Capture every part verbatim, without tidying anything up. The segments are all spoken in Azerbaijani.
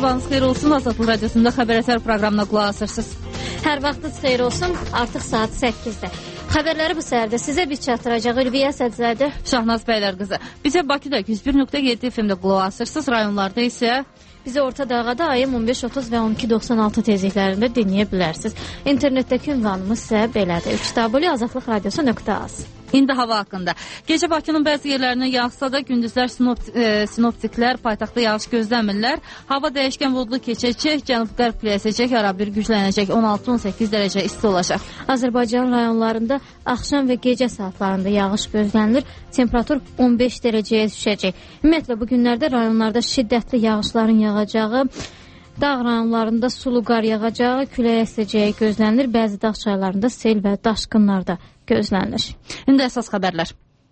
Sabahınız xeyir olsun. Azadlıq Radiosunda Xəbər Əsər proqramına qulaq asırsınız. Hər vaxtınız xeyir olsun. Artıq saat səkkizdə. Xəbərləri bu səhərdə sizə bir çatdıracaq Ülviyə Sədzadə, Şahnaz Bəylər qızı. Bizə Bakıda yüz bir nöqtə yeddi F M-də qulaq asırsınız. Rayonlarda isə bizi Orta Dağada ayım on beş otuz və on iki doxsan altı tezliklərində dinləyə bilərsiniz. İnternetdəki ünvanımız isə belədir. üç w azadlıq radiosu nöqtə az. İndi hava haqqında. Gecə Bakının bəzi yerlərinə yağsa da gündüzlər sinoptik, e, sinoptiklər paytaxtda yağış gözləmirlər. Hava dəyişkən buludlu keçəcək, cənub-qərb küləyi əsəcək, arabir güclənəcək, on altı on səkkiz dərəcə isti olacaq. Azərbaycan rayonlarında axşam və gecə saatlarında yağış gözlənilir. Temperatur on beş dərəcəyə düşəcək. Ümumiyyətlə bu günlərdə rayonlarda şiddətli yağışların yağacağı, dağ rayonlarında sulu qar yağacağı, külək əsəcəyi gözlənilir. Bəzi dağ çaylarında sel və daşqınlar da gözlənilir. İndi əsas xəbərlər.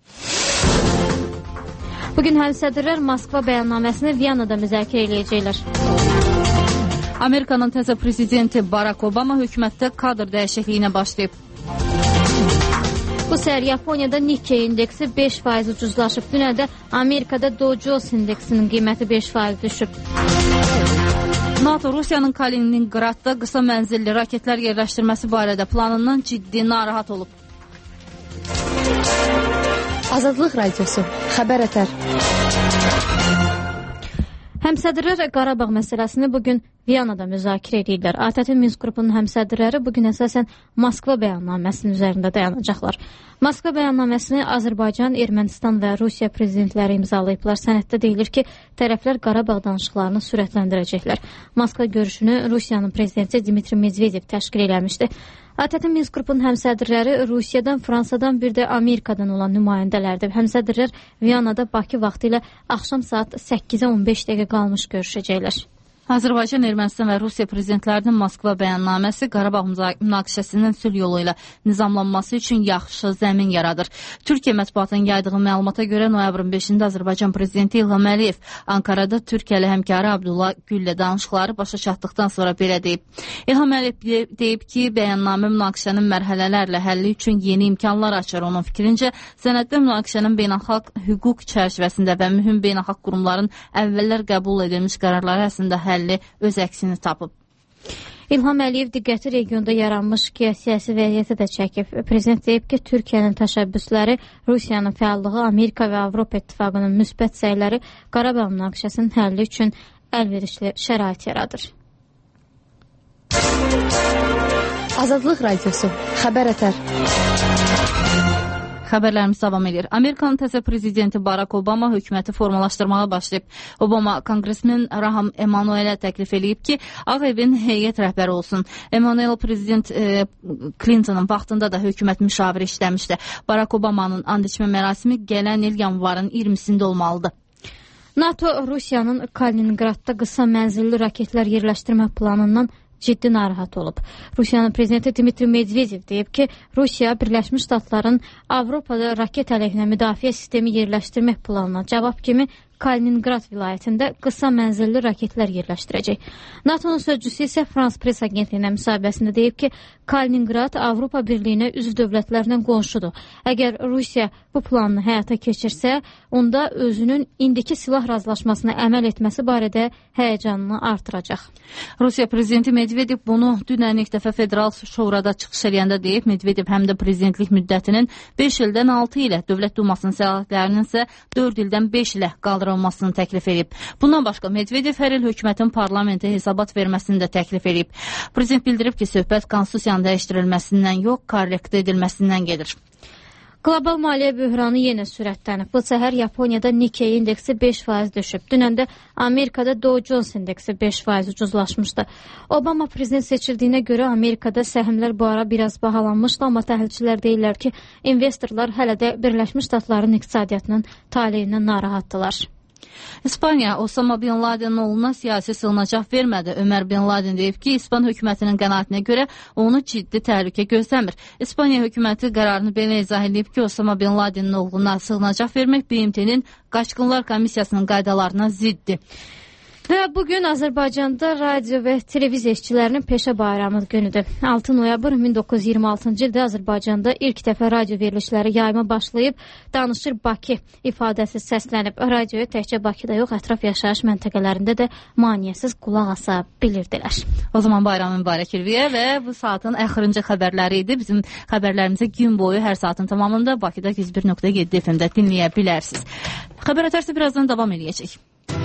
Bugün həmsədrlər Moskva bəyannaməsini Viyanada müzakirə edəcəklər. Amerikanın təzə prezidenti Barack Obama hökumətdə kadr dəyişikliyinə başlayıb. Bu səhər Yaponiyada Nikkei indeksi beş faiz ucuzlaşıb. Dünən də Amerikada Dow Jones indeksinin qiyməti beş faiz düşüb. NATO Rusiyanın Kaliningradda qısa mənzilli raketlər yerləşdirməsi barədə planından ciddi narahat olub. Azadlıq Radiosu, Xəbər Ətər. Həmsədrlər Qarabağ məsələsini bugün Viyanada müzakirə edirlər. A T T Minsk qrupunun həmsədrləri bugün əsasən Moskva bəyannaməsinin üzərində dayanacaqlar. Moskva bəyannaməsini Azərbaycan, Ermənistan və Rusiya prezidentləri imzalayıblar. Sənəddə deyilir ki, tərəflər Qarabağ danışıqlarını sürətləndirəcəklər. Moskva görüşünü Rusiyanın prezidenti Dmitri Medvedev təşkil eləmişdi. A T T Minsk qrupunun həmsədrləri Rusiyadan, Fransadan, bir də Amerikadan olan nümayəndələrdir. Həmsədrlər Viyanada Bakı vaxtı ilə axşam saat səkkizə on beş dəqiqə qalmış görüşəcəklər. Azərbaycan, Ermənistan və Rusiya prezidentlərinin Moskva bəyannaməsi Qarabağ münaqişəsinin sülh yolu ilə nizamlanması üçün yaxşı zəmin yaradır. Türkiyə mətbuatının yaydığı məlumata görə noyabrın beşində Azərbaycan prezidenti İlham Əliyev Ankarada Türkiyəli həmkarı Abdullah Güllə danışıqları başa çatdıqdan sonra belə deyib. İlham Əliyev deyib ki, bəyannamə münaqişənin mərhələlərlə həlli üçün yeni imkanlar açır. Onun fikrincə, sənəddə münaqişənin beynəlxalq hüquq çərçivəsində və mühüm beynəlxalq qurumların əvvəllər qəbul edilmiş qərarları əslində həlli öz əksini tapıb. İlham Əliyev diqqəti regionda yaranmış siyasi vəziyyətə də çəkib. Prezident deyib ki, Türkiyənin təşəbbüsləri, Rusiyanın fəallığı, Amerika və Avropa İttifaqının müsbət səyləri Qarabağ münaqişəsinin həlli üçün əlverişli şərait yaradır. Azadlıq Radiosu, Xəbər Ətər. Xəbərlərimiz davam edir. Amerikanın təzə prezidenti Barack Obama hökuməti formalaşdırmağa başlayıb. Obama konqresmen Raham Emanuel'ə təklif edib ki, Ağ Evin heyət rəhbəri olsun. Emanuel prezident e, Clinton'ın vaxtında da hökumət müşaviri işləmişdi. Barack Obama'nın and içmə mərasimi gələn il yanvarın iyirmisində olmalıdır. NATO Rusiyanın Kaliningradda qısa mənzilli raketlər yerləşdirmə planından ciddi narahat olub. Rusiyanın prezidenti Dmitri Medvedev deyib ki, Rusiya Birləşmiş Ştatların Avropada raket əleyhinə müdafiə sistemi yerləşdirmək planına cavab kimi Kaliningrad vilayətində qısa mənzilli raketlər yerləşdirəcək. NATO'nun sözcüsü isə Frans Press agentliyinə müsahibəsində deyib ki, Kaliningrad Avropa Birliyinə üzv dövlətlərlə qonşudur. Əgər Rusiya bu planını həyata keçirsə, onda özünün indiki silah razılaşmasına əməl etməsi barədə həyəcanını artıracaq. Rusiya prezidenti Medvedev bunu dünən ilk dəfə Federal Şurada çıxış edəndə deyib. Medvedev həm də prezidentlik müddətinin beş ildən altı ilə, Dövlət Dumasının səlahiyyətlərinin isə dörd ildən beş ilə qaldırılmasını təklif edib. Bundan başqa Medvedev hər il hökumətin parlamentə hesabat verməsini də təklif edib. Prezident bildirib ki, söhbət konstitusiyanın dəyişdirilməsindən yox, korrekt edilməsindən gedir. Qlobal maliyyə böhranı yenə sürətlənib. Bu səhər Yaponiyada Nikkei indeksi beş faiz düşüb. Dünən də Amerikada Dow Jones indeksi beş faiz ucuzlaşmışdı. Obama prezident seçildiyinə görə Amerikada səhmlər bu ara biraz bahalanmışdı, amma təhlilçilər deyirlər ki, investorlar hələ də Birləşmiş Ştatların iqtisadiyyatının taleyindən narahatdılar. İspaniya Osama Bin Ladenin oğluna siyasi sığınacaq vermədi. Ömər Bin Laden deyib ki, İspan hökumətinin qənaətinə görə onu ciddi təhlükə gözləmir. İspaniya hökuməti qərarını belə izah edib ki, Osama Bin Ladenin oğluna sığınacaq vermək B M T-nin Qaçqınlar Komissiyasının qaydalarına ziddir. Və bugün Azərbaycanda radio və televiziya işçilərinin peşə bayramı günüdür. altı noyabr min doqquz yüz iyirmi altıncı ildə Azərbaycanda ilk dəfə radio verilişləri yayıma başlayıb, danışır Bakı ifadəsi səslənib. Radioya təkcə Bakıda yox, ətraf yaşayış məntəqələrində də maneəsiz qulaq asa bilirdilər. O zaman bayram mübarək Ülviyə və bu saatın əxrinci xəbərləri idi. Bizim xəbərlərimizi gün boyu hər saatın tamamında Bakıda yüz bir nöqtə yeddi F M-də dinləyə bilərsiniz. Xəbər ötərsi birazdan davam edəcək.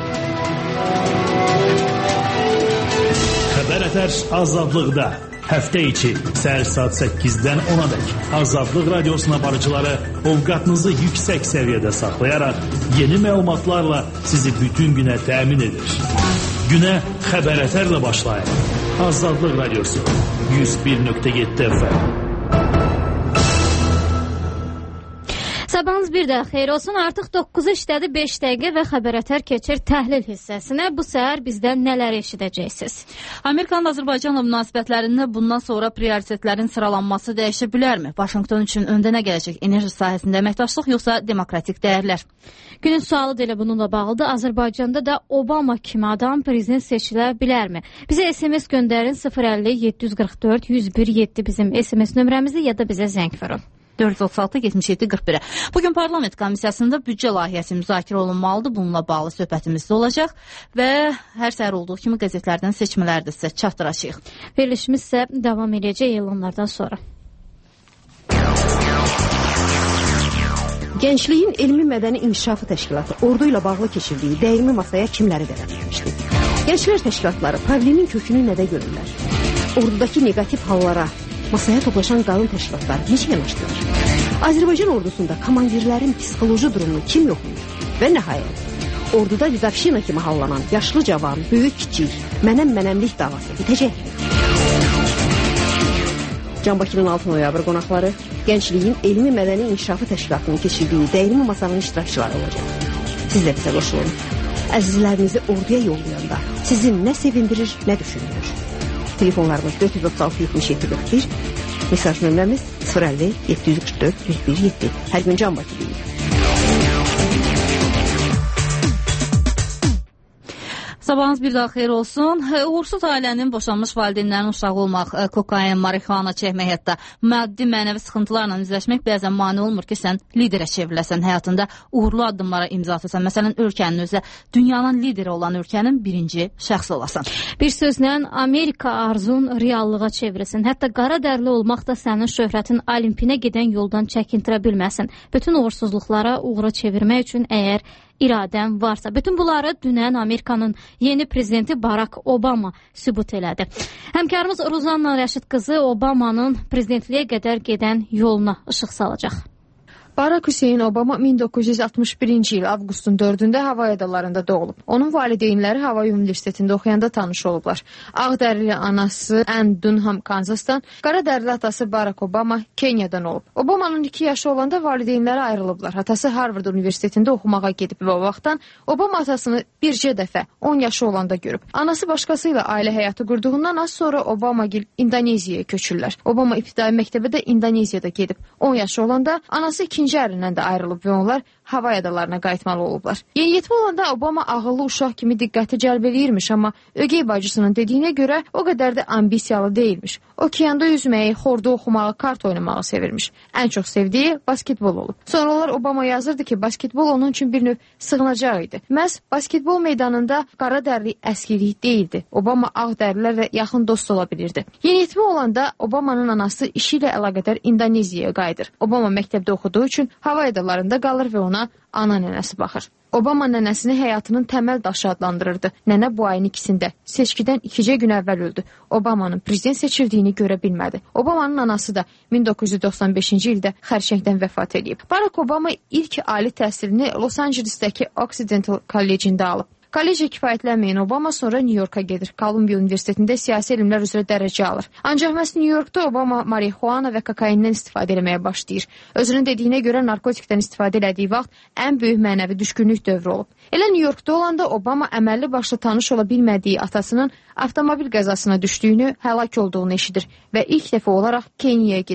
Xəbər ətər azadlıqda. Həftə içi səhər saat səkkizdən ona dək Azadlıq Radiosuna aparıcıları ovqatınızı yüksək səviyyədə saxlayaraq yeni məlumatlarla sizi bütün günə təmin edir. Günə xəbər ətərlə başlayın. Azadlıq Radiosu yüz bir nöqtə yeddi F M. Sabahınız bir də xeyir olsun. Artıq doqquzu işlədi beş dəqiqə və xəbər ətər keçir təhlil hissəsinə. Bu səhər bizdən nələr eşidəcəksiniz? Amerikanın Azərbaycanla münasibətlərində bundan sonra prioritetlərin sıralanması dəyişə bilərmi? Vaşinqton üçün öndə nə gələcək? Enerji sahəsində əməkdaşlıq yoxsa demokratik dəyərlər? Günün sualı da elə bununla bağlıdır. Azərbaycanda da Obama kimi adam prezident seçilə bilərmi? Bizə S M S göndərin sıfır əlli yeddi yüz qırx dörd yüz bir yeddi bizim S M S nömrəmizi ya da bizə zəng vurun. dörd yüz otuz altı yetmiş yeddi qırx bir. Bugün parlament komissiyasında büdcə layihəsi müzakirə olunmalıdır. Bununla bağlı söhbətimiz də olacaq və hər səhər olduğu kimi qəzetlərdən seçmələri də sizə çatdıracağıq. Verilişimiz isə davam edəcək elanlardan sonra. Gəncliyin Elmi Mədəni İnkişafı Təşkilatı ordu ilə bağlı keçirdiyi dəyirmi masaya kimləri dəvət etmişdir? Gənclər təşkilatları problemin kökünü nədə görürlər? Ordudakı negativ hallara masaya toplaşan qanun təşkilatları necə yanaşdılar? Azərbaycan ordusunda komandirlərin psixoloji durumunu kim yoxlayır? Və nəhayət, orduda didavşina kimi hallanan yaşlı cavan, böyük kiçik, mənəm-mənəmlik davası bitəcəkdir. Can Bakının altı noyabr qonaqları Gəncliyin Elmi Mədəni İnkişafı Təşkilatının keçirdiyi dəyirmi masanın iştirakçıları olacaq. Siz də bizə qoşulun. Əzizlərinizi orduya yollayanda sizi nə sevindirir, nə düşündürür? Telefonlarımız dörd yüz otuz altı yetmiş yeddi qırx bir, mesaj nömrəmiz sıfır əlli yeddi yüz qırx dörd yüz bir yeddi. Hər gün Can Bakı deyil. Sabahınız bir daha xeyir olsun. Uğursuz ailənin boşanmış valideynlərin uşağı olmaq, kokain, marixuana çəkmək, hətta maddi mənəvi sıxıntılarla üzləşmək bəzən mane olmur ki, sən liderə çevriləsən, həyatında uğurlu addımlara imza atasan. Məsələn, ölkənin özə dünyanın lideri olan ölkənin birinci şəxsi olasan. Bir sözlə Amerika arzun reallığa çevrilsin. Hətta qara dərli olmaq da sənin şöhrətin olimpinə gedən yoldan çəkintirə bilməsin. Bütün uğursuzluqlara uğura çevirmək üçün əgər iradən varsa. Bütün bunları dünən Amerikanın yeni prezidenti Barack Obama sübut elədi. Həmkarımız Ruzanna Rəşid qızı Obamanın prezidentliyə qədər gedən yoluna işıq salacaq. Barack Hüseyin Obama min doqquz yüz altmış birinci il avqustun dördündə Havay adalarında doğulub. Onun valideynləri Havay Universitetində oxuyanda tanış olublar. Ağdərili anası Ann Dunham, Kansasdan, qaradərili atası Barack Obama Kenyadan olub. Obamanın iki yaşı olanda valideynləri ayrılıblar. Atası Harvard Universitetində oxumağa gedib və o vaxtdan Obama atasını bircə dəfə on yaşı olanda görüb. Anası başqası ilə ailə həyatı qurduğundan az sonra Obama gil İndoneziyaya köçürlər. Obama ibtidai məktəbə də İndoneziyada gedib. on yaşı olanda anası ikinci ərindən də ayrılıb və onlar Havay adalarına qayıtmalı olublar. Yeniyetmə olanda Obama ağıllı uşaq kimi diqqəti cəlb eləyirmiş, amma ögey bacısının dediyinə görə o qədər də ambisiyalı deyilmiş. Okeanda yüzməyi, xorda oxumağı, kart oynamağı sevirmiş. Ən çox sevdiyi basketbol olub. Sonralar Obama yazırdı ki, basketbol onun üçün bir növ sığınacaq idi. Məhz basketbol meydanında qara dərli əskilik deyildi. Obama ağ dərlilərlə yaxın dost ola bilirdi. Yeniyetmə olanda Obamanın anası işi ilə əlaqədar İndoneziyaya qayıdır. Obama məktəbdə oxuduğu üçün Havay adalarında qalır və ona ana nənəsi baxır. Obama nənəsini həyatının təməl daşı adlandırırdı. Nənə bu ayın ikisində seçkidən ikicə gün əvvəl öldü. Obamanın prezident seçildiyini görə bilmədi. Obamanın anası da min doqquz yüz doxsan beşinci ildə xərçəngdən vəfat edib. Barack Obama ilk ali təhsilini Los Angelesdəki Occidental Kollecində alıb. Kollejiya kifayətlənməyən Obama sonra New Yorka gedir. Columbia Universitetində siyasi elmlər üzrə dərəcə alır. Ancaq məhz New Yorkda Obama marihuana və kokaindən istifadə etməyə başlayır. Özünün dediyinə görə narkotikdən istifadə elədiyi vaxt ən böyük mənəvi düşkünlük dövrü olub. Elə New Yorkda olanda Obama əməlli başlı tanış ola bilmədiyi atasının avtomobil qəzasına düşdüyünü, həlak olduğunu eşidir və ilk dəfə olaraq Kenyaya gedir.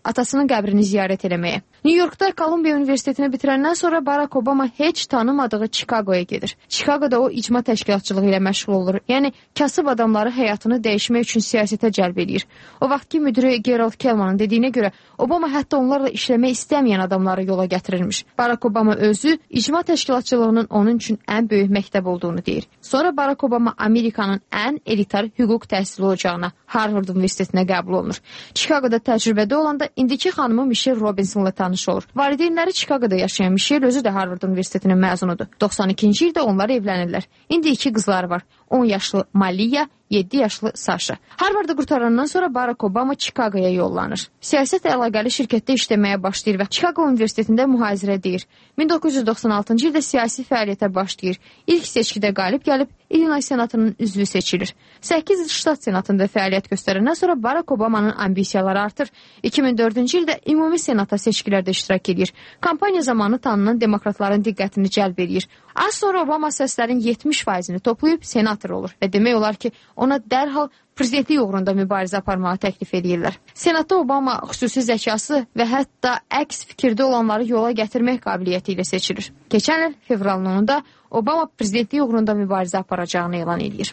atasının qəbrini ziyarət eləməyə. New Yorkda Kolumbiya Universitetini bitirəndən sonra Barack Obama heç tanımadığı Chicagoya gedir. Chicagoda o icma təşkilatçılığı ilə məşğul olur. Yəni kasıb adamları həyatını dəyişmək üçün siyasətə cəlb edir. O vaxtki müdiri Gerald Kelmanın dediyinə görə Obama hətta onlarla işləmək istəməyən adamları yola gətirirmiş. Barack Obama özü icma təşkilatçılığının onun üçün ən böyük məktəb olduğunu deyir. Sonra Barack Obama Amerikanın ən elitar hüquq təhsili ocağına, Harvard Universitetinə qəbul olunur. Chicagoda təcrübədə olanda indiki xanımı Michelle Robinsonla tanış olur. Valideynləri Chicagoda yaşayan Michelle özü də Harvard Universitetinin məzunudur. doxsan ikinci ildə onlar evlənirlər. İndi iki qızları var. on yaşlı Malia, yeddi yaşlı Sasha. Harvardı qurtarandan sonra Barack Obama Chicagoya yollanır. Siyasət əlaqəli şirkətdə işləməyə başlayır və Chicago Universitetində mühazirə deyir. min doqquz yüz doxsan altıncı ildə siyasi fəaliyyətə başlayır. İlk seçkidə qalib gəlib İllinois Senatının üzvü seçilir. səkkiz ştat senatında fəaliyyət göstərəndən sonra Barack Obama'nın ambisiyaları artır. iki min dördüncü ildə ümumi senata seçkilərdə iştirak edir. Kampaniya zamanı tanınan demokratların diqqətini cəlb edir. Az sonra Obama səslərin yetmiş faizini toplayıb senator olur və demək olar ki, ona dərhal prezidentlik uğrunda mübarizə aparmağı təklif edirlər. Senatda Obama xüsusi zəkası və hətta əks fikirdə olanları yola gətirmək qabiliyyəti ilə seçilir. Keçən il fevralın onunda Obama prezidentlik uğrunda mübarizə aparacağını elan edir.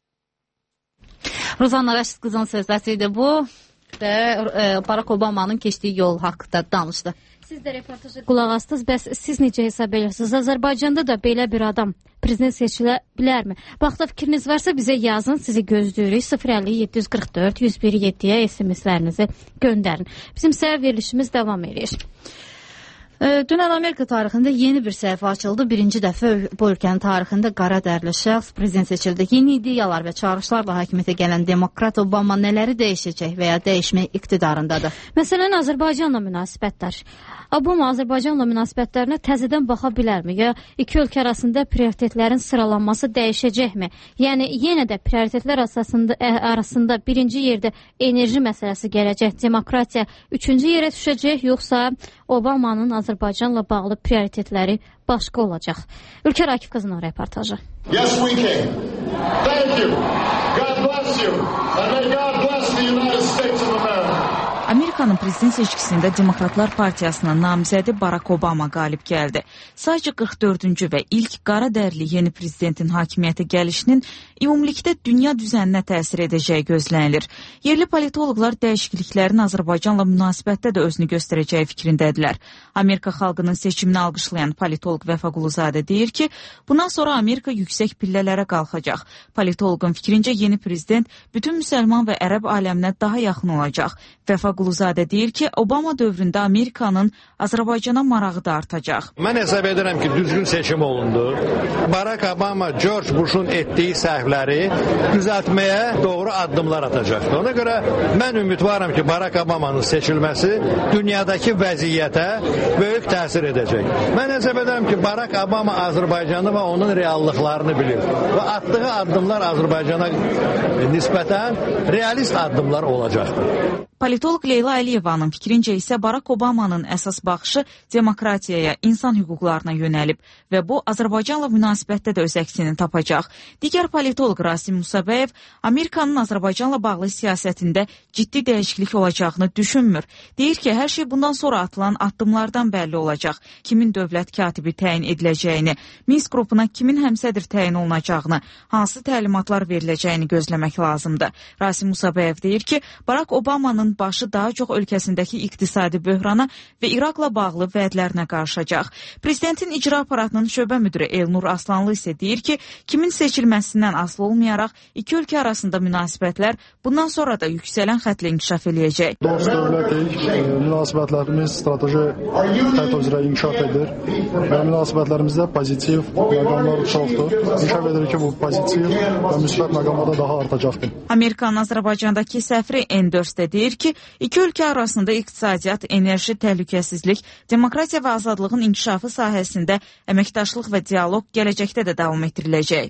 Rozanna Rəşid qızın sözləri idi bu və Barack Obama'nın keçdiyi yol haqqında danışdı. Siz də reportajı qulaq astınız. Bəs siz necə hesab edirsiniz? Azərbaycanda da belə bir adam prezident seçilə bilərmi? Baxda fikriniz varsa bizə yazın. Sizi gözləyirik. sıfır əlli yeddi yüz qırx dörd yüz bir yeddiyə S M S-lərinizi göndərin. Bizim səhər verilişimiz davam edir. Dünən Amerika tarixində yeni bir səhifə açıldı. Birinci dəfə bu ölkənin tarixində qara dərli şəxs prezident seçildi. Yeni ideyalar və çağrışlarla hakimiyyətə gələn demokrat Obama nələri dəyişəcək və ya dəyişmək iqtidarındadır? Məsələn, Azərbaycanla münasibətlər. Obama Azərbaycanla münasibətlərinə təzədən baxa bilərmi? Ya iki ölkə arasında prioritetlərin sıralanması dəyişəcəkmi? Yəni, yenə də prioritetlər əsasında, arasında birinci yerdə enerji məsələsi gələcək, demokratiya üçüncü yerə düşəcək, yoxsa Obama'nın Azərbaycanla bağlı prioritetləri başqa olacaq? Ülkər Akif qızının reportajı. Yes, we can. Thank you. God bless you. And may God bless the United States of America. Amerikanın prezident seçkisində Demokratlar Partiyasının namizədi Barack Obama qalib gəldi. Sadəcə qırx dördüncü və ilk qara dərli yeni prezidentin hakimiyyətə gəlişinin ümumilikdə dünya düzəninə təsir edəcəyi gözlənilir. Yerli politoloqlar dəyişikliklərin Azərbaycanla münasibətdə də özünü göstərəcəyi fikrindədirlər. Amerika xalqının seçimini alqışlayan politoloq Vəfa Quluzadə deyir ki, bundan sonra Amerika yüksək pillələrə qalxacaq. Politoloqun fikrincə yeni prezident bütün müsəlman və ərəb aləminə daha yaxın olacaq. Vəfa Quluzadə deyir ki, Obama dövründə Amerikanın Azərbaycana marağı da artacaq. Mən hesab edirəm ki, düzgün seçim olundu. Barack Obama George Bush'un etdiyi səhvləri düzəltməyə doğru addımlar atacaqdır. Ona görə mən ümidvaram ki, Barack Obama'nın seçilməsi dünyadakı vəziyyətə böyük təsir edəcək. Mən hesab edirəm ki, Barack Obama Azərbaycanı və onun reallıqlarını bilir və atdığı addımlar Azərbaycana nisbətən realist addımlar olacaqdır. Politoloq Leyla Əliyevanın fikrincə isə Barack Obama'nın əsas baxışı demokratiyaya, insan hüquqlarına yönəlib və bu Azərbaycanla münasibətdə də öz əksini tapacaq. Digər politoloq Rasim Musabəyev Amerikanın Azərbaycanla bağlı siyasətində ciddi dəyişiklik olacağını düşünmür. Deyir ki, hər şey bundan sonra atılan addımlardan bəlli olacaq. Kimin dövlət katibi təyin ediləcəyini, Minsk qrupuna kimin həmsədr təyin olunacağını, hansı təlimatlar veriləcəyini gözləmək lazımdır. Rasim Musabəyev deyir ki, Barack Obama'nın başı daha çox ölkəsindəki iqtisadi böhrana və İraqla bağlı vədlərinə qarışacaq. Prezidentin icra aparatının şöbə müdiri Elnur Aslanlı isə deyir ki, kimin seçilməsindən asılı olmayaraq iki ölkə arasında münasibətlər bundan sonra da yüksələn xətlə inkişaf eləyəcək. Dost dövlətik, münasibətlərimiz strateji xətt üzrə inkişaf edir və münasibətlərimizdə pozitiv məqamlar çoxdur. İnkişaf edir ki, bu pozitiv və müsbət məqamlarda daha artacaqdır. Amerikanın Azərbaycandakı səfiri Endors'da deyir ki, iki ölkə arasında iqtisadiyyat, enerji, təhlükəsizlik, demokratiya və azadlığın inkişafı sahəsində əməkdaşlıq və dialoq gələcəkdə də davam etdiriləcək.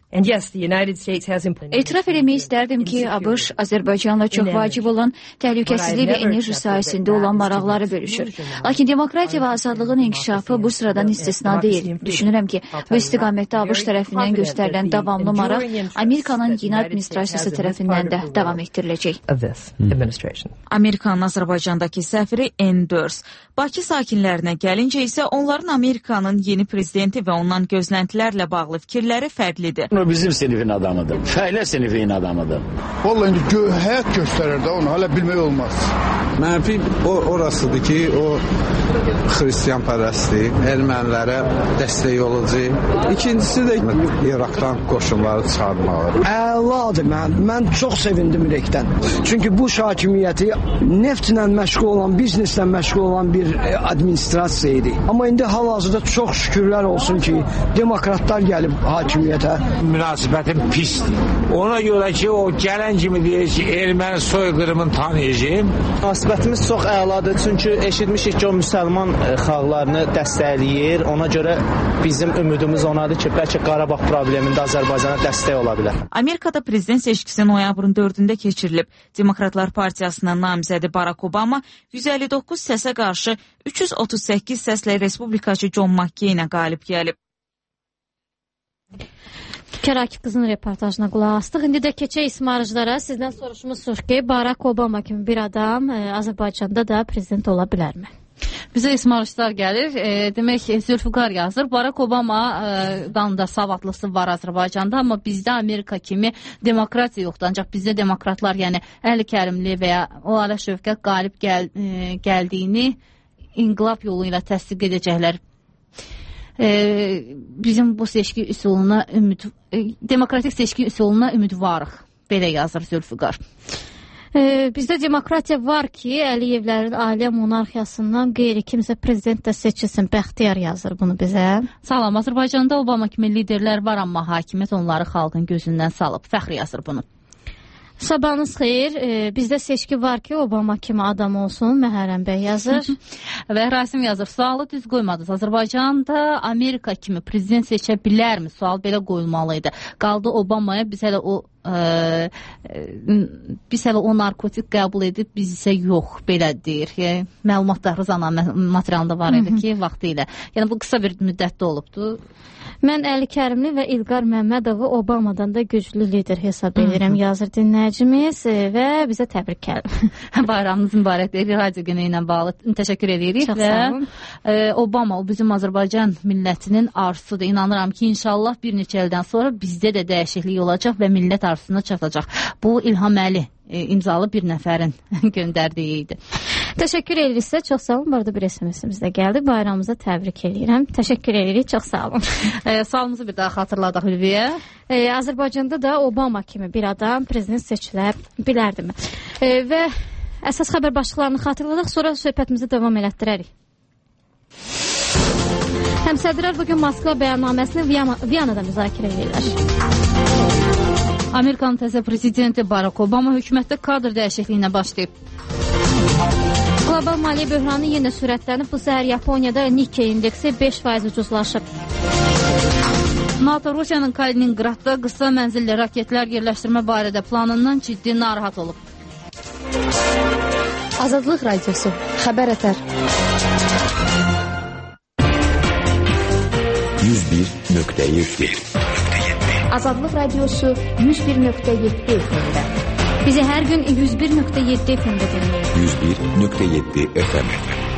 Etiraf eləmək istərdim ki, ABŞ Azərbaycanla çox vacib olan təhlükəsizlik və enerji sahəsində olan maraqları bölüşür. Lakin demokratiya və azadlığın inkişafı bu sıradan istisna deyil. Düşünürəm ki, bu istiqamətdə ABŞ tərəfindən göstərilən davamlı maraq Amerikanın yeni administrasiyası tərəfindən də davam etdiriləcək. Amerikanın Azərbaycandakı səfiri Enders. Bakı sakinlərinə gəlincə isə onların Amerikanın yeni prezidenti və ondan gözləntilərlə bağlı fikirləri fərqlidir. O bizim sinifin adamıdır. Fəhlə sinifinin adamıdır. Vallahi indi gö həyat göstərir də onu, hələ bilmək olmaz. Mənfi orasıdır ki, o xristiyan pərəstdir, ermənilərə dəstək olucu. İkincisi də İraqdan qoşunları çıxarmağı. Əladır, mən, mən çox sevindim ürəkdən. Çünki bu hakimiyyəti neftlə məşğul olan, bizneslə məşğul olan bir administrasiya idi. Amma indi hal-hazırda çox şükürlər olsun ki, demokratlar gəlib hakimiyyətə. Münasibətim pisdir. Ona görə ki, o gələn kimi deyir ki, erməni soyqırımını tanıyacağım. Münasibətimiz çox əladır, çünki eşitmişik ki, o müsəlman xalqlarını dəstəkləyir. Ona görə bizim ümidimiz onadır ki, bəlkə Qarabağ problemində Azərbaycana dəstək ola bilər. Amerikada prezident seçkisi noyabrın dördündə keçirilib. Demokratlar Partiyasının namizədi Barack Obama yüz əlli doqquz səsə qarşı üç yüz otuz səkkiz səslə respublikaçı John McCain-ə qalib gəlib. Kərakif qızın reportajına qulaq astıq. İndi də keçək ismarıcılara. Sizdən soruşmuşuq ki, Barack Obama kimi bir adam e, Azərbaycanda da prezident ola bilərmi? Bizə ismarışlar gəlir. E, demək, Zülfüqar yazır. Barack Obama'dan da savadlısı var Azərbaycanda, amma bizdə Amerika kimi demokratiya yoxdur. Ancaq bizdə demokratlar, yəni Əli Kərimli və ya Lalə Şövkət qalib gəl, e, gəldiyini inqilab yolu ilə təsdiq edəcəklər. E, bizim bu seçki üsuluna ümid, e, demokratik seçki üsuluna ümidvarıq. Belə yazır Zülfüqar. Ee, bizdə demokratiya var ki, Əliyevlərin ailə monarxiyasından qeyri kimsə prezident də seçilsin. Bəxtiyar yazır bunu bizə. Salam, Azərbaycanda Obama kimi liderlər var, amma hakimiyyət onları xalqın gözündən salıb. Fəxri yazır bunu. Sabahınız xeyir. Ee, bizdə seçki var ki, Obama kimi adam olsun. Məhərrəm bəy yazır. Və Rasim yazır. Sualı düz qoymadınız. Azərbaycanda Amerika kimi prezident seçə bilərmi? Sual belə qoyulmalıydı. Qaldı Obamaya, biz hələ o Ə, biz hələ o narkotik qəbul edib, biz isə yox, belə deyir. Yəni, məlumatlar Rızana materialında var idi ki, vaxtı ilə. Yəni, bu qısa bir müddətdə olubdu. Mən Əli Kərimli və İlqar Məmmədovu Obamadan da güclü lider hesab edirəm, yazır dinləyicimiz və bizə təbrik gəlir. Bayramınız mübarəkdir. Radio günü ilə bağlı təşəkkür edirik. Çox və, sağ olun. E, Obama o bizim Azərbaycan millətinin arzusudur. İnanıram ki, inşallah bir neçə ildən sonra bizdə də dəyişiklik olacaq və millət arzusuna çatacaq. Bu İlham Əli e, imzalı bir nəfərin göndərdiyi idi. Təşəkkür edirik sizə, çox sağ olun. Bu arada bir S M S-imiz də gəldi. Bayramımıza təbrik edirəm. Təşəkkür edirik, çox sağ olun. e, Sualımızı bir daha xatırladaq Hülviyə. E, Azərbaycanda da Obama kimi bir adam prezident seçilə bilərdimi? E, və əsas xəbər başlıqlarını xatırladaq, sonra söhbətimizi davam elətdirərik. Həmsədrlər bugün Moskva bəyannaməsini Viyana, Viyanada müzakirə edirlər. Amerikanın təzə prezidenti Barack Obama hökumətdə kadr dəyişikliyinə başlayıb. Qlobal maliyyə böhranı yenə sürətlənib. Bu səhər Yaponiyada Nikkei indeksi beş faiz ucuzlaşıb. NATO Rusiyanın Kaliningradda qısa mənzilli raketlər yerləşdirmə barədə planından ciddi narahat olub. Azadlıq Radiosu. Xəbər ətər. yüz bir nöqtə yeddi Azadlıq Radiosu yüz bir nöqtə yeddi F M-də. Bizi hər gün yüz bir nöqtə yeddi F M-də dinləyin. yüz bir nöqtə yeddi F M.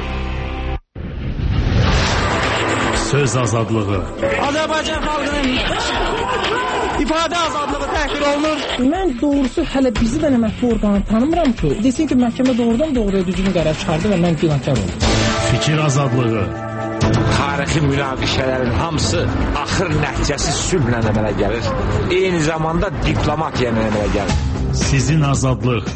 Söz azadlığı. Azərbaycan xalqının ifadə azadlığı təhqir olunur. Mən doğrusu hələ bizi də əməkli orqanı tanımıram ki, desin ki, məhkəmə doğrudan doğruya düzgün qərar çıxardı və mən günahkar oldum. Fikir azadlığı. Tarixi münaqişələrin hamısı axır nəticəsi sülhlə əmələ gəlir. Eyni zamanda diplomatiya əmələ gəlir. Sizin azadlıq.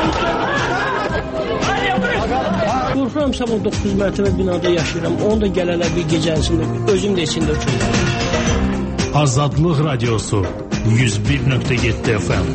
Qorxuram sabah doqquz mərtəbə binada yaşayıram. Onu da gələlər bir gecənsində özüm də içində uçurum. Azadlıq Radiosu yüz bir nöqtə yeddi F M.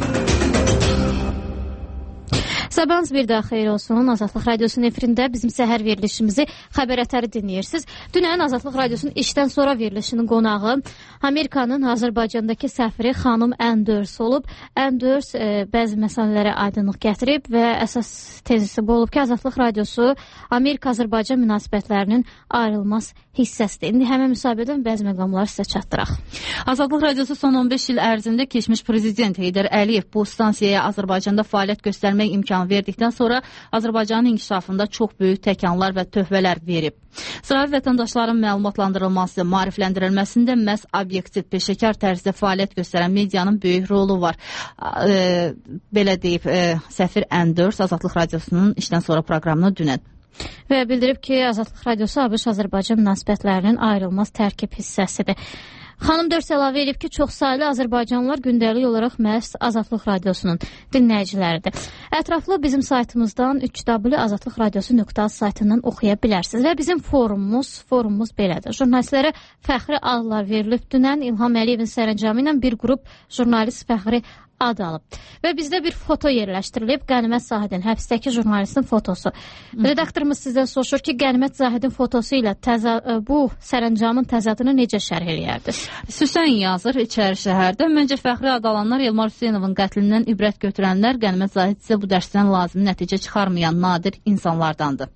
Sabahınız bir daha xeyir olsun. Azadlıq Radiosunun efirində bizim səhər verilişimizi xəbər ətəri dinləyirsiniz. Dünən Azadlıq Radiosunun işdən sonra verilişinin qonağı Amerikanın Azərbaycandakı səfiri xanım Enders olub. Enders e, bəzi məsələlərə aydınlıq gətirib və əsas tezisi bu olub ki, Azadlıq Radiosu Amerika-Azərbaycan münasibətlərinin ayrılmaz hissəsidir. İndi həmin müsahibədən bəzi məqamları sizə çatdıraq. Azadlıq Radiosu son on beş il ərzində keçmiş prezident Heydər Əliyev bu stansiyaya Azərbaycanda fəaliyyət göstərmək imkanı verdikdən sonra Azərbaycanın inkişafında çox böyük təkanlar və töhfələr verib. Sıravi vətəndaşların məlumatlandırılması, maarifləndirilməsində məhz obyektiv, peşəkar tərzdə fəaliyyət göstərən medianın böyük rolu var. E, belə deyib e, Səfir N dörd Azadlıq Radiosunun işdən sonra proqramını dünən. Və bildirib ki, Azadlıq Radiosu ABŞ-Azərbaycan münasibətlərinin ayrılmaz tərkib hissəsidir. Xanım dörd əlavə edib ki, çox saylı Azərbaycanlılar gündəlik olaraq məhz Azadlıq Radiosunun dinləyiciləridir. Ətraflı bizim saytımızdan üç w azadlıq radiosu nöqtə az saytından oxuya bilərsiniz. Və bizim forumumuz, forumumuz belədir. Jurnalistlərə fəxri adlar verilib. Dünən İlham Əliyevin sərəncamı ilə bir qrup jurnalist fəxri ad alıb. Və bizdə bir foto yerləşdirilib. Qənimət Zahidin, həbsdəki jurnalistin fotosu. Redaktorumuz sizdən soruşur ki, Qənimət Zahidin fotosu ilə təzə, bu sərəncamın təzadını necə şərh eləyərdiniz? Süsən yazır İçəri şəhərdə. Məncə fəxri ad alanlar Elmar Hüseynovun qətlindən ibrət götürənlər, Qənimət Zahid isə bu dərsdən lazım nəticə çıxarmayan nadir insanlardandır.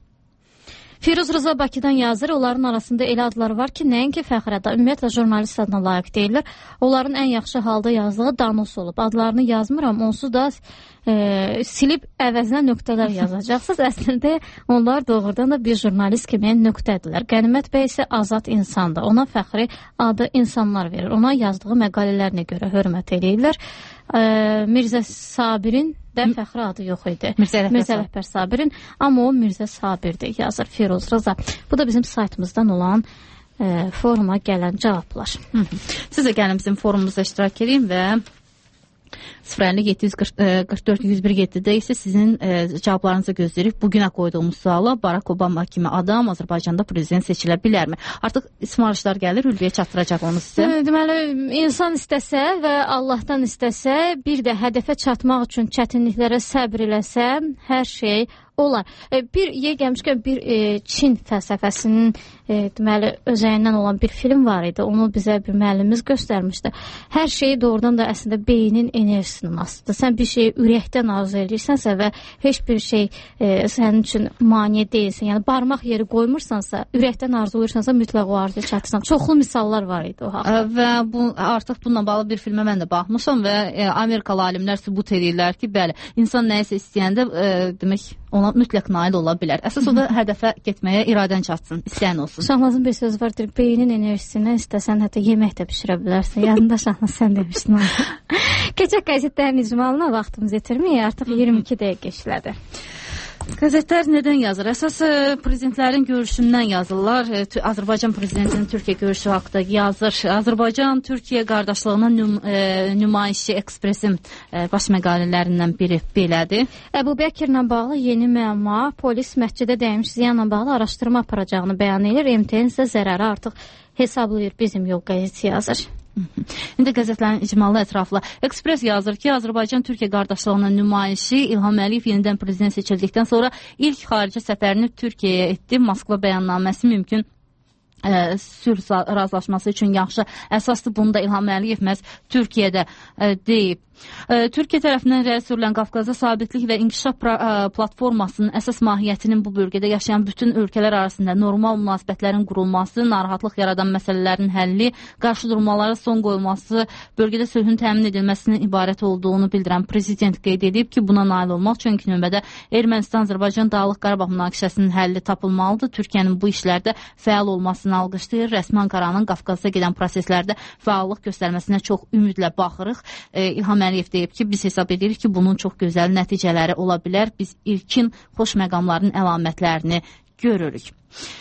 Firuz Rıza Bakıdan yazır. Onların arasında elə adlar var ki, nəinki fəxrədə, ümumiyyətlə jurnalist adına layiq deyirlər. Onların ən yaxşı halda yazdığı Danos olub. Adlarını yazmıram, onsuz da e, silib əvəzinə nöqtələr yazacaqsınız. Əslində onlar doğrudan da bir jurnalist kimi nöqtədirlər. Qənimət bəy isə azad insandır. Ona fəxri adı insanlar verir. Ona yazdığı məqalələrinə görə hörmət edirlər. E, Mirzə Sabirin də fəxri adı yox idi. Mirzə Rəhbər Sabirin, amma o Mirzə Sabirdir, yazır Firuz Rıza. Bu da bizim saytımızdan olan e, foruma gələn cavablar. Hı -hı. Siz də gəlin bizim forumumuzda iştirak edin və sıfır əlli yeddi yüz qırx dörd yüz bir yeddidə isə sizin e, cavablarınızı gözləyirik. Bugünə qoyduğumuz suala Barack Obama kimi adam Azərbaycanda prezident seçilə bilərmi? Artıq sifarişlər gəlir, Ülviyə çatdıracaq onu sizə. Deməli, insan istəsə və Allahdan istəsə, bir də hədəfə çatmaq üçün çətinliklərə səbr eləsə, hər şey olar. Bir yer gəlmişkən bir e, Çin fəlsəfəsinin e, deməli özəyindən olan bir film var idi. Onu bizə bir müəllimimiz göstərmişdi. Hər şey doğrudan da əslində beynin enerjisindən asılıdır. Sən bir şeyi ürəkdən arzu edirsənsə və heç bir şey e, sənin üçün maneə deyilsən, yəni barmaq yeri qoymursansa, ürəkdən arzulayırsansa mütləq o arzuya çatırsan. Çoxlu misallar var idi o haqda. Və bu artıq bununla bağlı bir filmə mən də baxmışam və e, Amerikalı alimlər sübut edirlər ki, bəli, insan nəyisə istəyəndə e, demək ona mütləq nail ola bilər. Əsas o da hədəfə getməyə iradən çatsın, istəyən olsun. Şahnazın bir söz vardır, beynin enerjisindən istəsən hətta yemək də bişirə bilərsən. Yadında Şahnaz sən demişdin onu. Keçək qəzetlərin icmalına vaxtımız yetirməyək, artıq iyirmi iki dəqiqə işlədi. Qəzetlər nədən yazır? Əsas prezidentlərin görüşündən yazırlar. Azərbaycan prezidentinin Türkiyə görüşü haqqında yazır. Azərbaycan-Türkiyə qardaşlığının nüm e, nümayişi Ekspresin e, baş məqalələrindən biri belədir. Əbu Bəkirlə bağlı yeni məlumat, polis məscidə dəymiş ziyanla bağlı araşdırma aparacağını bəyan edir. M T N isə zərəri artıq hesablayır, bizim Yol qəzeti yazır. İndi qəzetlərin icmalı ətraflı. Ekspres yazır ki, Azərbaycan-Türkiyə qardaşlığının nümayişi İlham Əliyev yenidən prezident seçildikdən sonra ilk xarici səfərini Türkiyəyə etdi. Moskva bəyannaməsi mümkün ə, sülh razılaşması üçün yaxşı əsaslı. Bunu da İlham Əliyev məhz Türkiyədə ə, deyib. Türkiyə tərəfindən irəli sürülən Qafqazda sabitlik və inkişaf platformasının əsas mahiyyətinin bu bölgədə yaşayan bütün ölkələr arasında normal münasibətlərin qurulması, narahatlıq yaradan məsələlərin həlli, qarşıdurmalara son qoyulması, bölgədə sülhün təmin edilməsinin ibarət olduğunu bildirən prezident qeyd edib ki, buna nail olmaq üçün ilk növbədə Ermənistan-Azərbaycan Dağlıq Qarabağ münaqişəsinin həlli tapılmalıdır. Türkiyənin bu işlərdə fəal olmasını alqışlayır. Rəsmi Ankaranın Qafqazda gedən proseslərdə fəallıq göstərməsinə çox ümidlə baxırıq. İlham Əliyev deyib ki, biz hesab edirik ki, bunun çox gözəl nəticələri ola bilər. Biz ilkin xoş məqamların əlamətlərini görürük.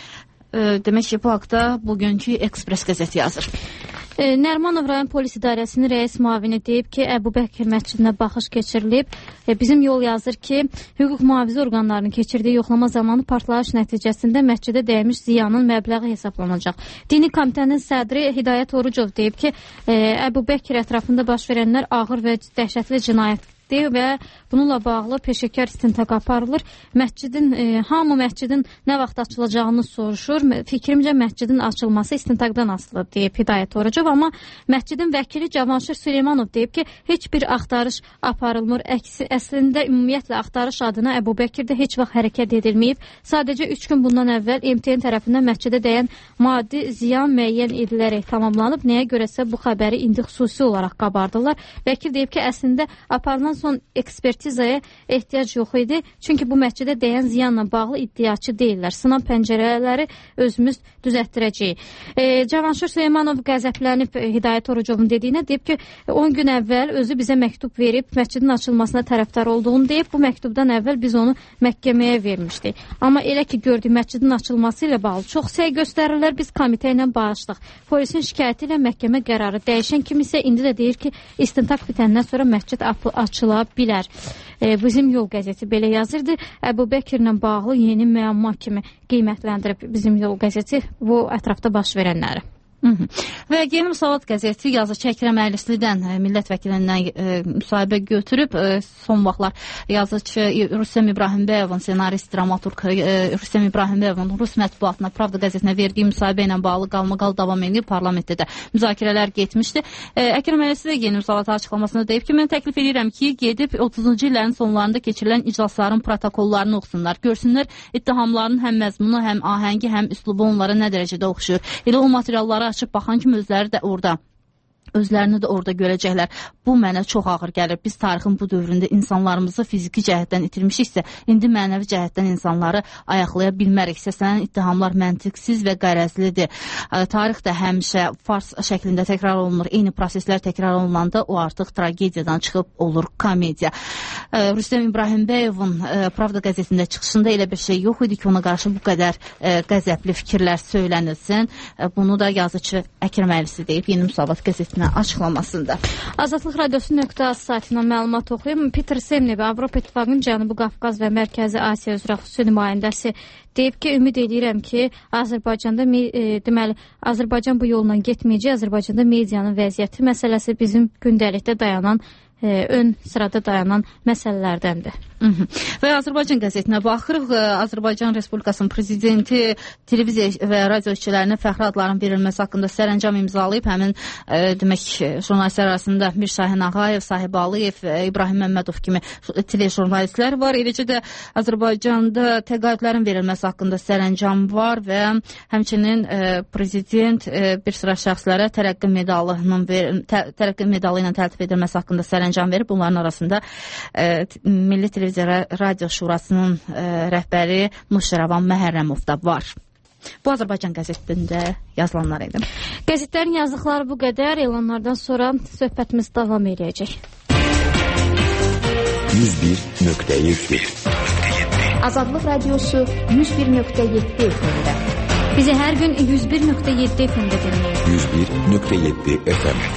E, demək ki, bu haqda bugünkü Ekspres qəzeti yazır. E, Nərmanov rayon polis idarəsinin rəis müavini deyib ki, Əbu Bəkir məscidinə baxış keçirilib. E, bizim yol yazır ki, hüquq mühafizə orqanlarının keçirdiyi yoxlama zamanı partlayış nəticəsində məscidə dəymiş ziyanın məbləği hesablanacaq. Dini komitənin sədri Hidayət Orucov deyib ki, e, Əbu Bəkir ətrafında baş verənlər ağır və dəhşətli cinayət və bununla bağlı peşəkar istintaq aparılır. Məscidin, e, hamı məscidin nə vaxt açılacağını soruşur. Fikrimcə məscidin açılması istintaqdan asılıdır, deyib Hidayət Orucov. Amma məscidin vəkili Cavanşir Süleymanov deyib ki, heç bir axtarış aparılmır. Əksi, əslində ümumiyyətlə axtarış adına Əbu Bəkirdə heç vaxt hərəkət edilməyib. Sadəcə üç gün bundan əvvəl M T N tərəfindən məscidə dəyən maddi ziyan müəyyən edilərək tamamlanıb. Nəyə görəsə bu xəbəri indi xüsusi olaraq qabardırlar. Vəkil deyib ki, əslində aparılan son ekspertizaya ehtiyac yox idi. Çünki bu məscidə dəyən ziyanla bağlı iddiaçı deyirlər. Sınan pəncərələri özümüz düzəltdirəcəyik. E, Cavanşir Süleymanov qəzəblənib e, Hidayət Orucovun dediyinə deyib ki, on gün əvvəl özü bizə məktub verib, məscidin açılmasına tərəfdar olduğunu deyib. Bu məktubdan əvvəl biz onu məhkəməyə vermişdik. Amma elə ki gördük məscidin açılması ilə bağlı çox səy göstərirlər, biz komitə ilə barışdıq. Polisin şikayəti ilə məhkəmə qərarı dəyişən kimi isə indi də deyir ki, istintaq bitəndən sonra məscid açıla bilər. E, bizim Yol qəzeti belə yazırdı. Əbu Bəkirlə bağlı yeni müəmma kimi qiymətləndirib bizim Yol qəzeti bu ətrafda baş verənləri. Hı -hı. Və Yeni Müsavat qəzeti yazıcı Əkrəm Əylislidən millət vəkilindən e, müsahibə götürüb. E, son vaxtlar yazıcı Rüstəm İbrahimbəyovun, senarist, dramaturq e, Rüstəm İbrahimbəyovun Rus mətbuatına, Pravda qəzetinə verdiyi müsahibə ilə bağlı qalmaqal davam edib, parlamentdə də müzakirələr getmişdi. E, Əkrəm Əylisli də Yeni Müsavat açıqlamasında deyib ki, mən təklif edirəm ki, gedib otuzuncu illərin sonlarında keçirilən iclasların protokollarını oxusunlar, görsünlər ittihamların həm məzmunu, həm ahəngi, həm üslubu onlara nə dərəcədə oxşuyur. Elə o materialları açıb baxan kimi özləri də orada, özlərini də orada görəcəklər. Bu mənə çox ağır gəlir. Biz tarixin bu dövründə insanlarımızı fiziki cəhətdən itirmişiksə, indi mənəvi cəhətdən insanları ayaqlaya bilmərik. Səslənən ittihamlar məntiqsiz və qərəzlidir. Tarix də həmişə fars şəklində təkrar olunur. Eyni proseslər təkrar olunanda o artıq tragediyadan çıxıb olur komediya. Rüstəm İbrahimbəyovun Pravda qəzetində çıxışında elə bir şey yox idi ki, ona qarşı bu qədər qəzəbli fikirlər söylənilsin. Bunu da yazıcı Əkrəm Əylisli deyib Yeni Müsavat qəzetinə açıqlamasında. Azadlıq Radiosu nöqtə az saytından məlumat oxuyum. Peter Semnev, Avropa İttifaqının Cənubi Qafqaz və Mərkəzi Asiya üzrə xüsusi nümayəndəsi deyib ki, ümid edirəm ki, Azərbaycanda e, deməli, Azərbaycan bu yolla getməyəcək. Azərbaycanda medianın vəziyyəti məsələsi bizim gündəlikdə dayanan e, ön sırada dayanan məsələlərdəndir. Hı -hı. Və Azərbaycan qəzetinə baxırıq. Azərbaycan Respublikasının prezidenti televiziya və radio işçilərinə fəxri adların verilməsi haqqında sərəncam imzalayıb. Həmin e, demək jurnalistlər arasında Mir Şahin Ağayev, Sahib Aliyev, e, İbrahim Məmmədov kimi telejurnalistlər var. Eləcə də Azərbaycanda təqaüdlərin verilməsi haqqında sərəncam var və həmçinin e, prezident e, bir sıra şəxslərə tərəqqi medalının ver, tə, tərəqqi medalı ilə təltif edilməsi haqqında sərəncam verib. Bunların arasında e, Milli Televiziya Radio Şurasının e, rəhbəri Muşiravan Məhərrəmov da var. Bu Azərbaycan qəzetində yazılanlar idi. Qəzetlərin yazdıqları bu qədər. Elanlardan sonra söhbətimiz davam edəcək. yüz bir nöqtə yeddi Azadlıq Radiosu yüz bir nöqtə yeddi F M-də. Bizi hər gün yüz bir nöqtə yeddi F M-də dinləyin. yüz bir nöqtə yeddi F M.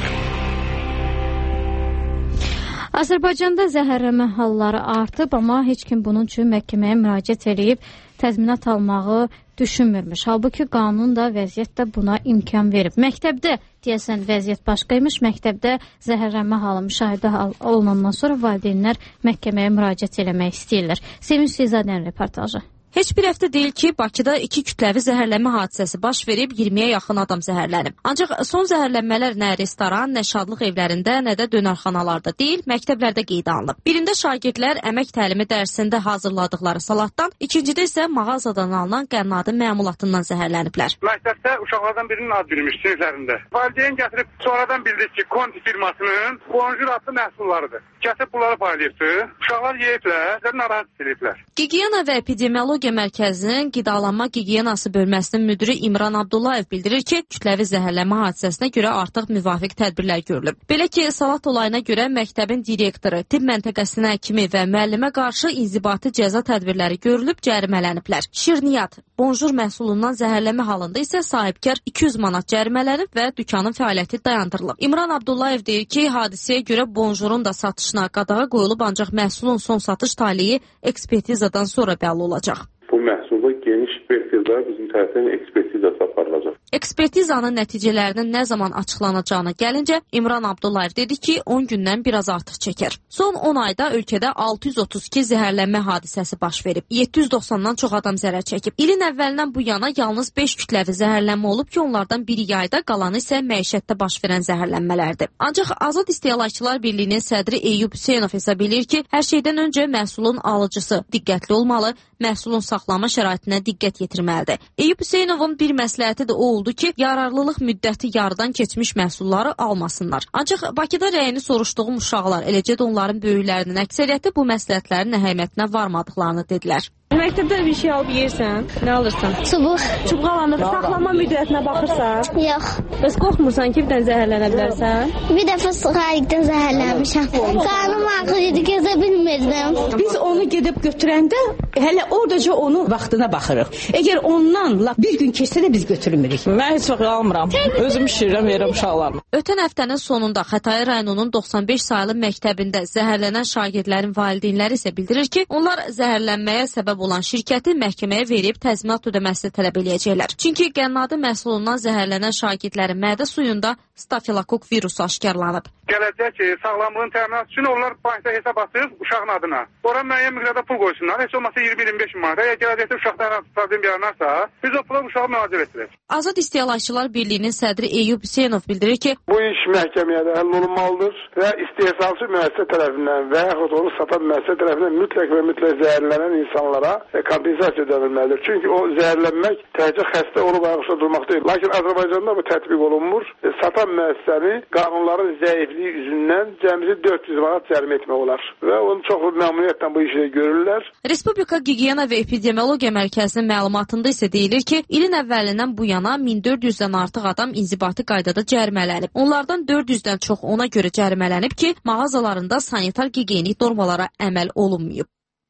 Azərbaycanda zəhərləmə halları artıb, amma heç kim bunun üçün məhkəməyə müraciət edib təzminat almağı düşünmürmüş. Halbuki qanun da, vəziyyət də buna imkan verib. Məktəbdə deyəsən vəziyyət başqaymış. Məktəbdə zəhərlənmə halı müşahidə olunandan sonra valideynlər məhkəməyə müraciət eləmək istəyirlər. Sevinç Seyzadənin reportajı. Heç bir həftə deyil ki, Bakıda iki kütləvi zəhərlənmə hadisəsi baş verib, iyirmiyə yaxın adam zəhərlənib. Ancaq son zəhərlənmələr nə restoran, nə şadlıq evlərində, nə də dönərxanalarda deyil, məktəblərdə qeydə alınıb. Birində şagirdlər əmək təlimi dərsində hazırladıkları salatdan, ikincidə isə mağazadan alınan qənnadı məmulatından zəhərləniblər. Məktəbdə uşaqlardan birinin ad bilmiş siniflərində. Valideyn gətirib sonradan bildik ki, Konti firmasının bonjur adlı məhsullarıdır. Kəsib bunları paylayıbdır. Uşaqlar yeyiblər, narahat ediblər. Gigiyena və Epidemiologiya Mərkəzinin qidalanma gigiyenası bölməsinin müdiri İmran Abdullayev bildirir ki, kütləvi zəhərlənmə hadisəsinə görə artıq müvafiq tədbirlər görülüb. Belə ki, salat olayına görə məktəbin direktoru, tibb məntəqəsinin həkimi və müəllimə qarşı inzibati cəza tədbirləri görülüb, cərimələniblər. Şirniyyat, bonjur məhsulundan zəhərlənmə halında isə sahibkar iki yüz manat cərimələnib və dükanın fəaliyyəti dayandırılıb. İmran Abdullayev deyir ki, hadisəyə görə bonjurun da satışına qadağa qoyulub, ancaq məhsulun son satış taliyi ekspertizadan sonra bəlli olacaq. Bu məhsulda geniş spektrdə bizim tərəfdən ekspertizası aparılacaq. Ekspertizanın nəticələrinin nə zaman açıqlanacağına gəlincə, İmran Abdullayev dedi ki, on gündən biraz artıq çəkər. Son on ayda ölkədə altı yüz otuz iki zəhərlənmə hadisəsi baş verib. yeddi yüz doxsandan çox adam zərər çəkib. İlin əvvəlindən bu yana yalnız beş kütləvi zəhərlənmə olub ki, onlardan biri yayda, qalanı isə məişətdə baş verən zəhərlənmələrdir. Ancaq Azad İstehlakçılar Birliyinin sədri Eyyub Hüseynov hesab edir ki, hər şeydən öncə məhsulun alıcısı diqqətli olmalı, məhsulun saxlanma şəraitinə diqqət yetirməlidir. Eyyub Hüseynovun bir məsləhəti də o oldu ki, yararlılıq müddəti yarıdan keçmiş məhsulları almasınlar. Ancaq Bakıda rəyini soruşduğum uşaqlar, eləcə də onların böyüklərinin əksəriyyəti bu məsləhətlərin əhəmiyyətinə varmadıqlarını dedilər. Məktəbdə bir şey alıb yeyirsən, nə alırsan? Çubuq. Çubuq alanır, saxlama müddətinə baxırsan? Yox. Bəs qorxmursan ki, birdən zəhərlənə bilərsən? Bir dəfə xaricdən zəhərlənmişəm. Qarnım ağrıydı, gəzə bilmirdim. Biz onu gedib götürəndə hələ oradaca onun vaxtına baxırıq. Əgər ondan bir gün keçsə də biz götürmürük. Mən heç vaxt almıram. Özüm şişirirəm, verirəm uşaqlarıma. Ötən həftənin sonunda Xətai rayonunun doxsan beş saylı məktəbində zəhərlənən şagirdlərin valideynləri isə bildirir ki, onlar zəhərlənməyə səbəb olan şirkəti məhkəməyə verib təzminat ödəməsini tələb eləyəcəklər. Çünki qənnadı məhsulundan zəhərlənən şagirdlərin mədə suyunda stafilokok virusu aşkarlanıb. Gələcək ki, sağlamlığın təminatı üçün onlar bankda hesab açıb uşağın adına. Ora müəyyən miqdarda pul qoysunlar. Heç olmasa iyirmi iyirmi beş manat. Əgər gələcəkdə uşaqdan problem yaranarsa, biz o pula uşağı müraciət etdirək. Azad İstehlakçılar Birliyinin sədri Eyyub Hüseynov bildirir ki, bu iş məhkəməyə də həll olunmalıdır və istehsalçı müəssisə tərəfindən və yaxud onu satan müəssisə tərəfindən mütləq və mütləq zəhərlənən insanlara kompensasiya ödənilməlidir. Çünki o zəhərlənmək təkcə xəstə olub ayaqüstə durmaq deyil. Lakin Azərbaycanda bu tətbiq olunmur. Satan müəssisəni qanunların zəifliyi üzündən cəmisi dörd yüz manat cərimə etmək olar və onu çox məmnuniyyətlə bu işi görürlər. Respublika Gigiyena və Epidemiologiya Mərkəzinin məlumatında isə deyilir ki, ilin əvvəlindən bu yana min dörd yüzdən artıq adam inzibati qaydada cərimələnib. Onlardan dörd yüzdən çox ona görə cərimələnib ki, mağazalarında sanitar gigiyenik normalara əməl olunmayıb.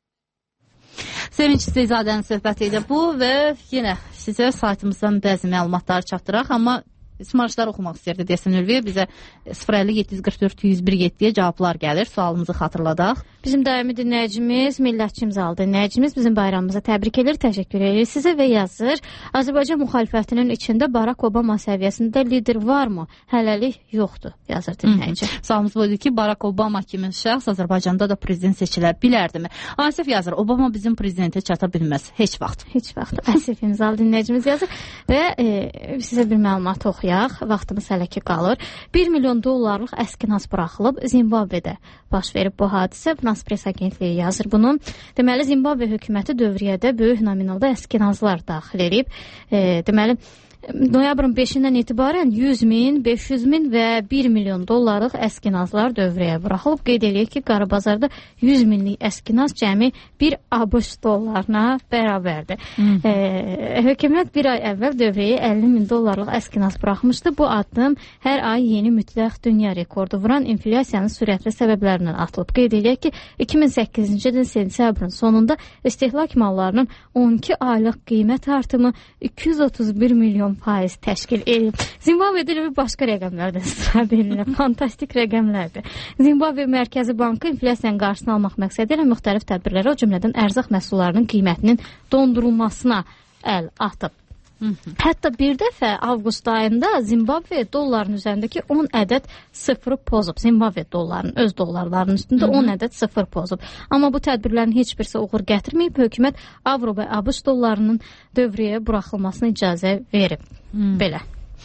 Sevinç İsteyzadənin söhbəti idi bu və yenə sizə saytımızdan bəzi məlumatları çatdıraq, amma Smarşlar oxumaq istəyirdi deyəsən Ülviyə. Bizə sıfır əlli yeddi yüz qırx dörd yüz bir yeddiyə cavablar gəlir. Sualımızı xatırladaq. Bizim daimi dinləyicimiz, millətçi imzalı dinləyicimiz bizim bayramımıza təbrik edir, təşəkkür edir sizə və yazır. Azərbaycan müxalifətinin içində Barack Obama səviyyəsində lider varmı? Hələlik yoxdur, yazır dinləyici. Sualımız buydu ki, Barack Obama kimi şəxs Azərbaycanda da prezident seçilə bilərdimi? Asif yazır, Obama bizim prezidentə çata bilməz. Heç vaxt. Heç vaxt. Asif imzalı dinləyicimiz yazır və e, sizə bir məlumat oxuyaq. Vaxtımız hələ ki qalır. bir milyon dollarlıq əskinaz buraxılıb Zimbabvedə baş verib bu hadisə. Finans Press Agentliyi yazır bunu. Deməli, Zimbabve hökuməti dövriyyədə böyük nominalda əskinazlar daxil edib. E, deməli, noyabrın beşindən etibarən yüz min, beş yüz min və bir milyon dollarlıq əskinazlar dövrəyə buraxılıb. Qeyd eləyək ki, Qarabazarda yüz minlik əskinaz cəmi bir ABŞ dollarına bərabərdir. E, hökumət bir ay əvvəl dövrəyə əlli min dollarlıq əskinaz buraxmışdı. Bu addım hər ay yeni mütləq dünya rekordu vuran inflyasiyanın sürətli səbəblərindən atılıb. Qeyd eləyək ki, iki min səkkizinci ilin sentyabrın sonunda istehlak mallarının on iki aylıq qiymət artımı iki yüz otuz bir milyon faiz təşkil edib. Zimbabvedə bir başqa rəqəmlərdən istifadə edilir. Fantastik rəqəmlərdir. Zimbabve Mərkəzi Bankı inflyasiyanın qarşısını almaq məqsədi ilə müxtəlif tədbirlərə, o cümlədən ərzaq məhsullarının qiymətinin dondurulmasına əl atıb. Hətta bir dəfə avqust ayında Zimbabve dollarının üzərindəki on ədəd sıfırı pozub. Zimbabve dollarının, öz dollarlarının üstündə on ədəd sıfır pozub. Amma bu tədbirlərin heç birisi uğur gətirməyib. Hökumət Avro və ABŞ dollarının dövrəyə buraxılmasına icazə verib. Hmm. Belə.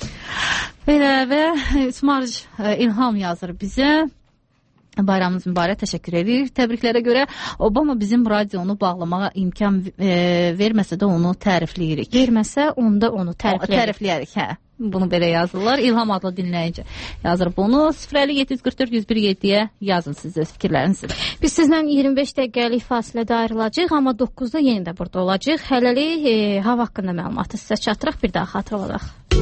Belə və Smarj İlham yazır bizə. Bayramınız mübarək, təşəkkür edirik. Təbriklərə görə Obama bizim radionu bağlamağa imkan e, verməsə də onu tərifləyirik. Verməsə onda onu tərifləyirik. Tərifləyərik, hə. Bunu belə yazırlar. İlham adlı dinləyici yazır bunu. sıfır əlli yeddi yüz qırx dörd yüz bir yeddiyə yazın siz öz fikirlərinizi. Biz sizdən iyirmi beş dəqiqəlik fasilədə ayrılacaq, amma doqquzda yenə də burada olacaq. Hələlik e, hava haqqında məlumatı sizə çatdıraq, bir daha xatırladaq.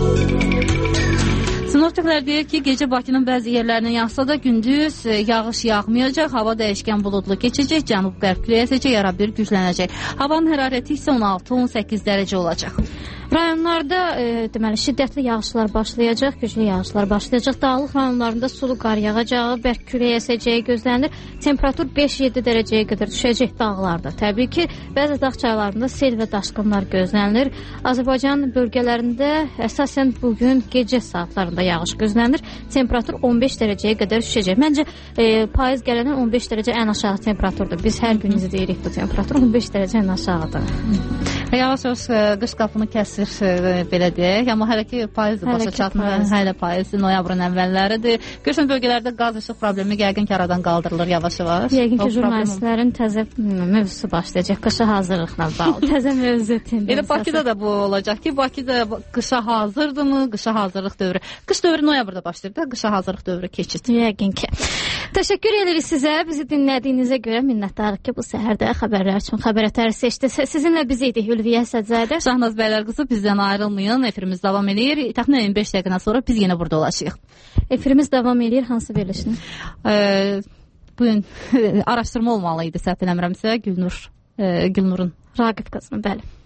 Sinoptiklər deyir ki, gecə Bakının bəzi yerlərinin yağsa da gündüz yağış yağmayacaq, hava dəyişkən buludlu keçəcək, cənub-qərb küləyi əsəcək, arabir güclənəcək. Havanın hərarəti isə on altı on səkkiz dərəcə olacaq. Rayonlarda e, deməli şiddətli yağışlar başlayacaq, güclü yağışlar başlayacaq. Dağlıq rayonlarında sulu qar yağacağı, bərk külək əsəcəyi gözlənilir. Temperatur beş yeddi dərəcəyə qədər düşəcək dağlarda. Təbii ki, bəzi dağ çaylarında sel və daşqınlar gözlənilir. Azərbaycan bölgələrində əsasən bugün gecə saatlarında yağış gözlənilir. Temperatur on beş dərəcəyə qədər düşəcək. Məncə e, payız gələndən on beş dərəcə ən aşağı temperaturdur. Biz hər gün izləyirik bu temperatur on beş dərəcə ən aşağıdır. Yavaş-yavaş qış qapını kəsir, belə deyək. Amma hələ ki payızdır, başa çatmır. Hələ payız, noyabrın əvvəlləridir. Görürsən bölgələrdə qaz işıq problemi yəqin ki aradan qaldırılır yavaş-yavaş. Yəqin ki jurnalistlərin təzə mövzusu başlayacaq qışa hazırlıqla bağlı. Təzə mövzu tendensiyası. Elə Bakıda da bu olacaq ki, Bakıda qışa hazırdırmı? Qışa hazırlıq dövrü. Qış dövrü noyabrda başlayır da, qışa hazırlıq dövrü keçid. Yəqin ki. Təşəkkür edirik sizə. Bizi dinlədiyinizə görə minnətdarıq ki, bu səhərdə xəbərlər üçün xəbər ətəri seçdi. Sizinlə biz idik Ülviyə Səcadə. Şahnaz bəylər qızı, bizdən ayrılmayın. Efirimiz davam edir. Təxminən iyirmi beş dəqiqədən sonra biz yenə burada olacağıq. Efirimiz davam edir. Hansı verilişin? Ee, bugün araşdırma olmalı idi, səhv eləmirəmsə, Gülnur, e, Gülnurun. Raqib qızının, bəli.